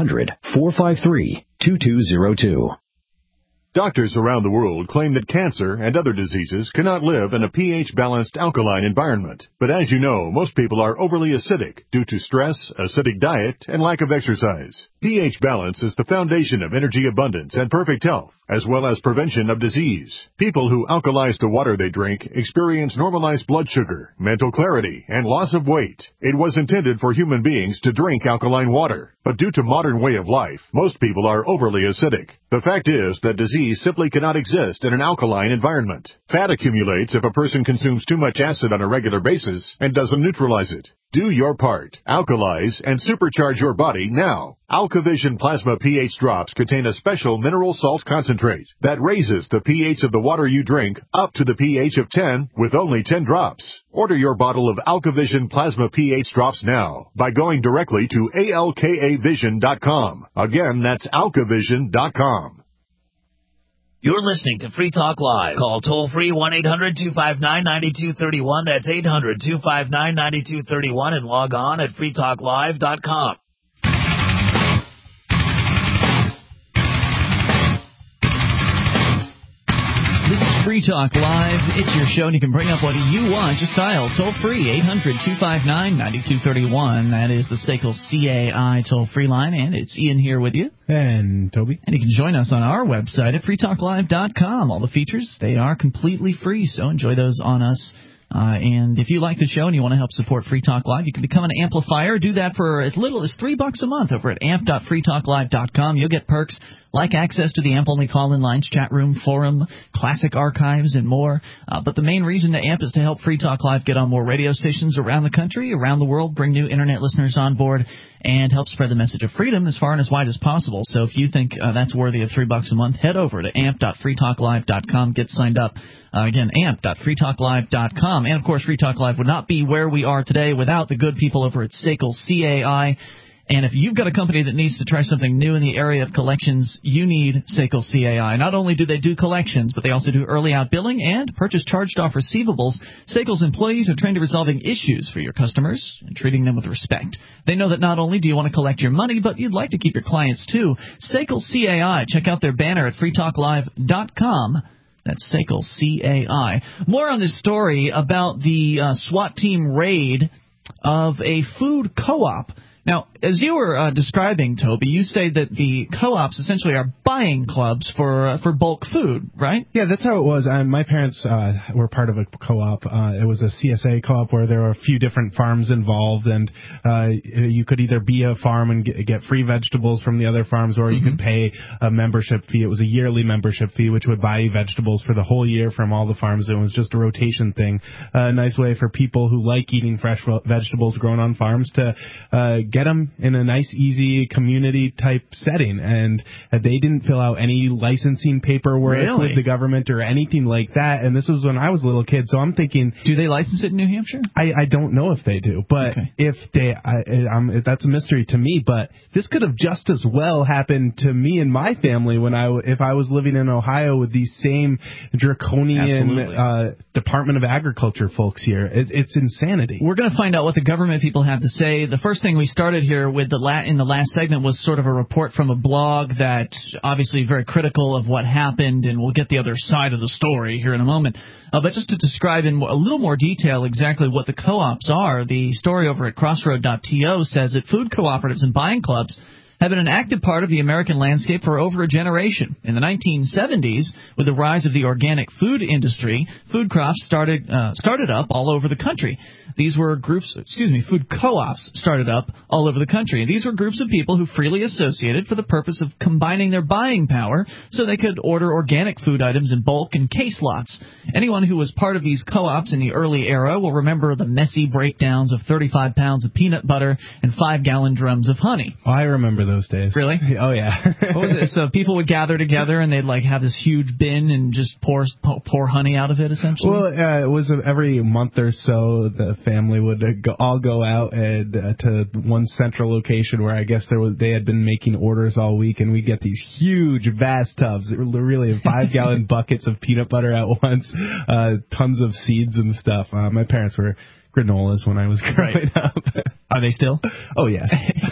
1-800-453-2202. Doctors around the world claim that cancer and other diseases cannot live in a pH-balanced alkaline environment. But as you know, most people are overly acidic due to stress, acidic diet, and lack of exercise. pH balance is the foundation of energy abundance and perfect health, as well as prevention of disease. People who alkalize the water they drink experience normalized blood sugar, mental clarity, and loss of weight. It was intended for human beings to drink alkaline water, but due to modern way of life, most people are overly acidic. The fact is that disease simply cannot exist in an alkaline environment. Fat accumulates if a person consumes too much acid on a regular basis and doesn't neutralize it. Do your part. Alkalize and supercharge your body now. AlkaVision Plasma pH drops contain a special mineral salt concentrate that raises the pH of the water you drink up to the pH of 10 with only 10 drops. Order your bottle of AlkaVision Plasma pH drops now by going directly to alkavision.com. Again, that's alkavision.com. You're listening to Free Talk Live. Call toll-free 1-800-259-9231. That's 800-259-9231 and log on at freetalklive.com. This is Free Talk Live. It's your show, and you can bring up what you want. Just dial toll-free 800-259-9231. That is the SACL CAI toll-free line, and it's Ian here with you. And Toby. And you can join us on our website at freetalklive.com. All the features, they are completely free, so enjoy those on us. And if you like the show and you want to help support Free Talk Live, you can become an amplifier. Do that for as little as $3 a month over at amp.freetalklive.com. You'll get perks like access to the AMP-only call-in lines, chat room, forum, classic archives, and more. But the main reason to AMP is to help Free Talk Live get on more radio stations around the country, around the world, bring new Internet listeners on board, and help spread the message of freedom as far and as wide as possible. So if you think that's worthy of $3 a month, head over to amp.freetalklive.com. Get signed up. Again, amp.freetalklive.com. And, of course, Free Talk Live would not be where we are today without the good people over at SACL CAI. And if you've got a company that needs to try something new in the area of collections, you need SACL CAI. Not only do they do collections, but they also do early out billing and purchase charged-off receivables. SACL's employees are trained to resolving issues for your customers and treating them with respect. They know that not only do you want to collect your money, but you'd like to keep your clients, too. SACL CAI. Check out their banner at freetalklive.com. That's SACL CAI. More on this story about the SWAT team raid of a food co-op. Now, as you were describing, Toby, you say that the co-ops essentially are buying clubs for bulk food, right? Yeah, that's how it was. My parents were part of a co-op. It was a CSA co-op where there were a few different farms involved, and you could either be a farm and get free vegetables from the other farms, or you could pay a membership fee. It was a yearly membership fee, which would buy you vegetables for the whole year from all the farms. It was just a rotation thing. A nice way for people who like eating fresh vegetables grown on farms to get them in a nice, easy community-type setting. And they didn't fill out any licensing paperwork with the government or anything like that. And this was when I was a little kid, so I'm thinking... Do they license it in New Hampshire? I don't know if they do, but if they... that's a mystery to me, but this could have just as well happened to me and my family if I was living in Ohio with these same draconian Department of Agriculture folks here. It's insanity. We're going to find out what the government people have to say. The first thing we started here with in the last segment was sort of a report from a blog that's obviously very critical of what happened, and we'll get the other side of the story here in a moment. But just to describe in a little more detail exactly what the co-ops are, the story over at crossroad.to says that food cooperatives and buying clubs have been an active part of the American landscape for over a generation. In the 1970s, with the rise of the organic food industry, food crops started up all over the country. These were food co-ops started up all over the country. These were groups of people who freely associated for the purpose of combining their buying power so they could order organic food items in bulk and case lots. Anyone who was part of these co-ops in the early era will remember the messy breakdowns of 35 pounds of peanut butter and 5-gallon drums of honey. Oh, I remember those days. Really? Oh, yeah. What was it? So people would gather together and they'd have this huge bin and just pour honey out of it, essentially? Well, it was every month or so the family would all go out and to one central location where I guess they had been making orders all week, and we get these huge, vast tubs, really 5-gallon buckets of peanut butter at once, tons of seeds and stuff. My parents were granolas when I was growing up. Are they still? Oh, yeah.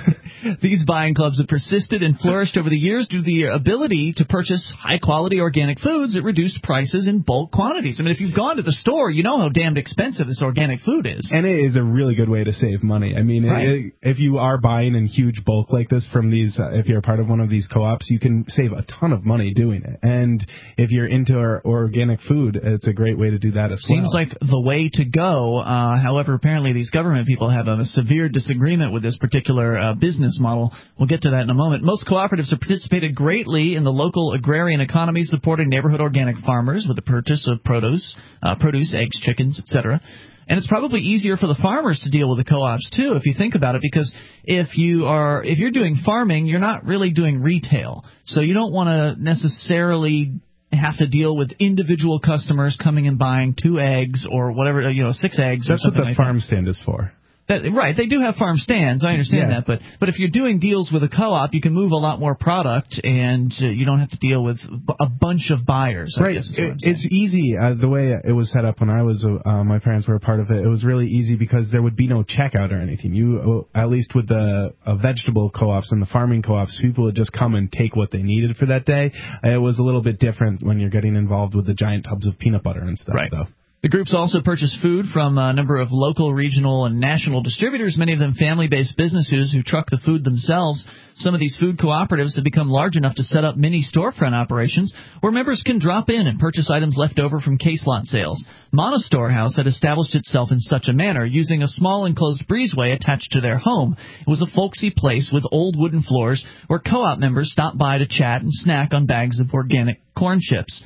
These buying clubs have persisted and flourished over the years due to the ability to purchase high-quality organic foods at reduced prices in bulk quantities. I mean, if you've gone to the store, you know how damned expensive this organic food is. And it is a really good way to save money. I mean, if you are buying in huge bulk like this from these, if you're a part of one of these co-ops, you can save a ton of money doing it. And if you're into our organic food, it's a great way to do that as well. Seems like the way to go. However, apparently these government people have a severe disagreement with this particular business model. We'll get to that in a moment. Most cooperatives have participated greatly in the local agrarian economy, supporting neighborhood organic farmers with the purchase of produce, eggs, chickens, etc. And it's probably easier for the farmers to deal with the co-ops too, if you think about it, because if you're doing farming, you're not really doing retail, so you don't want to necessarily have to deal with individual customers coming and buying 2 eggs or whatever, 6 eggs. That's or something what the farm stand is for. Right, they do have farm stands, I understand that, but if you're doing deals with a co-op, you can move a lot more product, and you don't have to deal with a bunch of buyers. Right, it's easy. The way it was set up when I was, my parents were a part of it, it was really easy because there would be no checkout or anything. You, at least with the vegetable co-ops and the farming co-ops, people would just come and take what they needed for that day. It was a little bit different when you're getting involved with the giant tubs of peanut butter and stuff, though. The groups also purchase food from a number of local, regional, and national distributors, many of them family-based businesses who truck the food themselves. Some of these food cooperatives have become large enough to set up mini storefront operations where members can drop in and purchase items left over from case lot sales. Monostore House had established itself in such a manner, using a small enclosed breezeway attached to their home. It was a folksy place with old wooden floors where co-op members stopped by to chat and snack on bags of organic corn chips.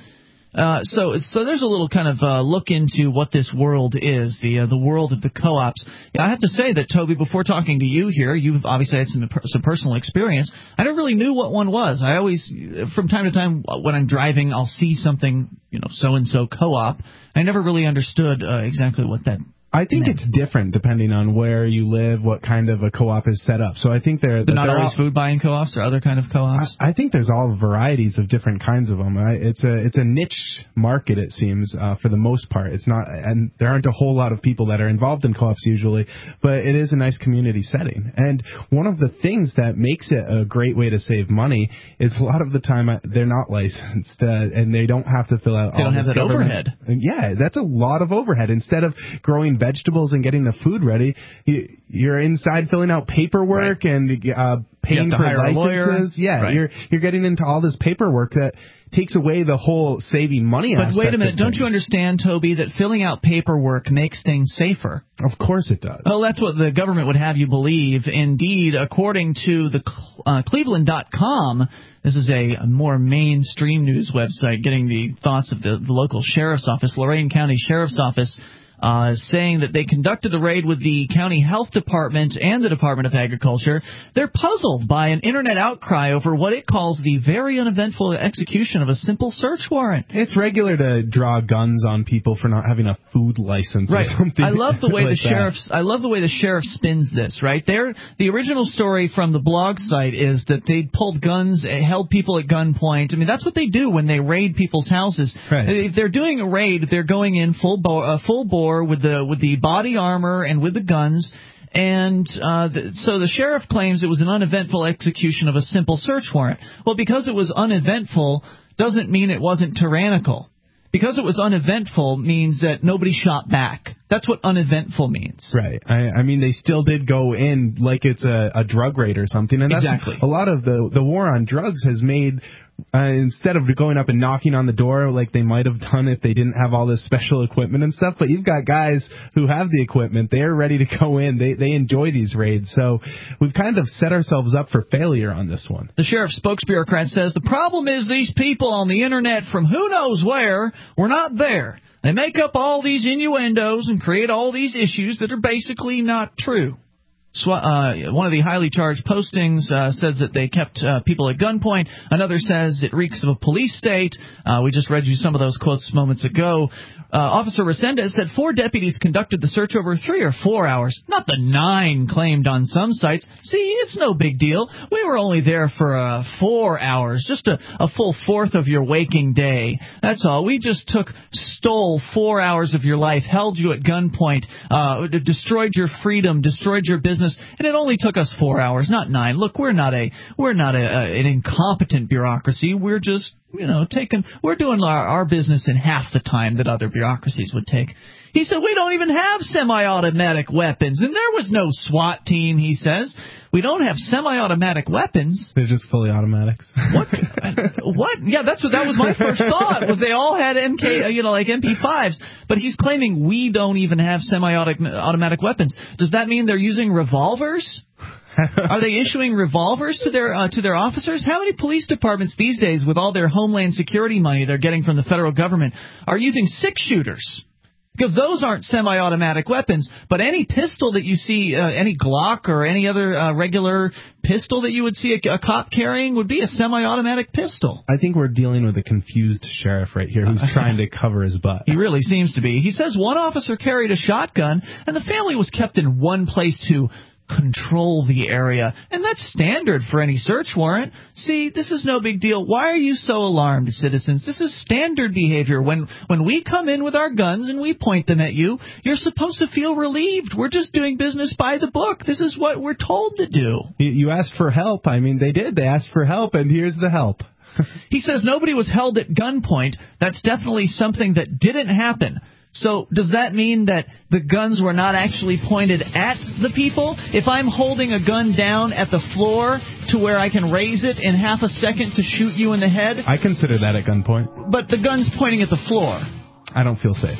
So there's a little kind of look into what this world is, the world of the co-ops. Yeah, I have to say that, Toby, before talking to you here, you've obviously had some personal experience. I never really knew what one was. I always, from time to time, when I'm driving, I'll see something, so-and-so co-op. I never really understood exactly what that I think it's different depending on where you live, what kind of a co-op is set up. So I think they're not always food buying co-ops or other kind of co-ops. I think there's all varieties of different kinds of them. It's a niche market, it seems, for the most part. It's not, and there aren't a whole lot of people that are involved in co-ops usually, but it is a nice community setting. And one of the things that makes it a great way to save money is a lot of the time they're not licensed and they don't have to fill out. They don't have that overhead. Yeah, that's a lot of overhead. Instead of growing vegetables and getting the food ready, you're inside filling out paperwork and paying for licenses. Yeah, you're getting into all this paperwork that takes away the whole saving money aspect. But wait a minute, don't you understand, Toby, that filling out paperwork makes things safer? Of course it does. Well, that's what the government would have you believe. Indeed, according to the Cleveland.com, this is a more mainstream news website getting the thoughts of the local sheriff's office, Lorain County Sheriff's Office, saying that they conducted a raid with the county health department and the Department of Agriculture. They're puzzled by an internet outcry over what it calls the very uneventful execution of a simple search warrant. It's regular to draw guns on people for not having a food license or something. I love the way I love the way the sheriff spins this. The original story from the blog site is that they pulled guns, held people at gunpoint. I mean, that's what they do when they raid people's houses. If they're doing a raid, they're going in full bore with the body armor and with the guns, and so the sheriff claims it was an uneventful execution of a simple search warrant. Well, because it was uneventful doesn't mean it wasn't tyrannical, Because it was uneventful means that nobody shot back. That's what uneventful means. Right. I mean, they still did go in like it's a drug raid or something. And that's exactly. A lot of the war on drugs has made, instead of going up and knocking on the door like they might have done if they didn't have all this special equipment and stuff, but you've got guys who have the equipment. They're ready to go in. They enjoy these raids. So we've kind of set ourselves up for failure on this one. The sheriff's spokesbureaucrat says the problem is these people on the Internet from who knows where were not there. They make up all these innuendos and create all these issues that are basically not true. One of the highly charged postings says that they kept people at gunpoint. Another says it reeks of a police state. We just read you some of those quotes moments ago. Officer Resendez said 4 deputies conducted the search over 3 or 4 hours, not the 9 claimed on some sites. See, it's no big deal. We were only there for 4 hours, just a full fourth of your waking day. That's all. We just stole 4 hours of your life, held you at gunpoint, destroyed your freedom, destroyed your business. And it only took us 4 hours, not 9. Look, we're not an incompetent bureaucracy. We're just, we're doing our business in half the time that other bureaucracies would take. He said, we don't even have semi-automatic weapons. And there was no SWAT team, he says. We don't have semi-automatic weapons. They're just fully automatics. What? Yeah, that was my first thought, was they all had like MP5s. But he's claiming we don't even have semi-automatic weapons. Does that mean they're using revolvers? Are they issuing revolvers to their officers? How many police departments these days, with all their Homeland Security money they're getting from the federal government, are using 6-shooters? Because those aren't semi-automatic weapons, but any pistol that you see, any Glock or any other regular pistol that you would see a cop carrying would be a semi-automatic pistol. I think we're dealing with a confused sheriff right here who's trying to cover his butt. He really seems to be. He says one officer carried a shotgun, and the family was kept in one place to control the area, and that's standard for any search warrant. See, this is no big deal. Why are you so alarmed, citizens? This is standard behavior. When we come in with our guns and we point them at you, you're supposed to feel relieved. We're just doing business by the book. This is what we're told to do. You asked for help. I mean, they did. They asked for help, and here's the help. He says nobody was held at gunpoint. That's definitely something that didn't happen. So does that mean that the guns were not actually pointed at the people? If I'm holding a gun down at the floor to where I can raise it in half a second to shoot you in the head? I consider that at gunpoint. But the gun's pointing at the floor. I don't feel safe.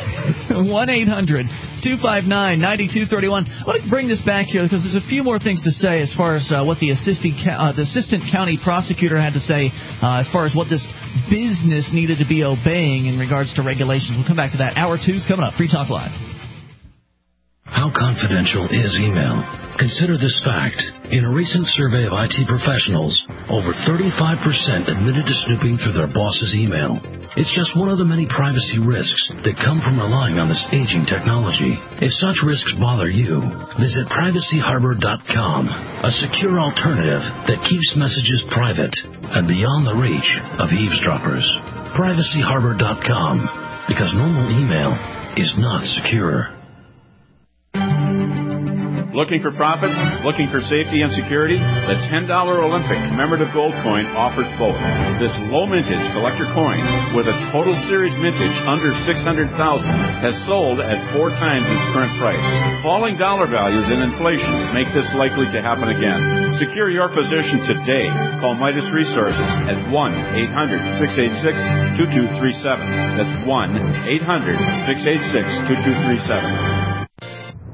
1-800-259-9231. I want to bring this back here because there's a few more things to say as far as what the assistant county prosecutor had to say as far as what this business needed to be obeying in regards to regulations. We'll come back to that. Hour 2's coming up. Free Talk Live. How confidential is email? Consider this fact. In a recent survey of IT professionals, over 35% admitted to snooping through their boss's email. It's just one of the many privacy risks that come from relying on this aging technology. If such risks bother you, visit privacyharbor.com, a secure alternative that keeps messages private and beyond the reach of eavesdroppers. Privacyharbor.com, because normal email is not secure. Looking for profit? Looking for safety and security? The $10 Olympic commemorative gold coin offers both. This low mintage collector coin with a total series mintage under $600,000 has sold at 4 times its current price. Falling dollar values and inflation make this likely to happen again. Secure your position today. Call Midas Resources at 1-800-686-2237. That's 1-800-686-2237.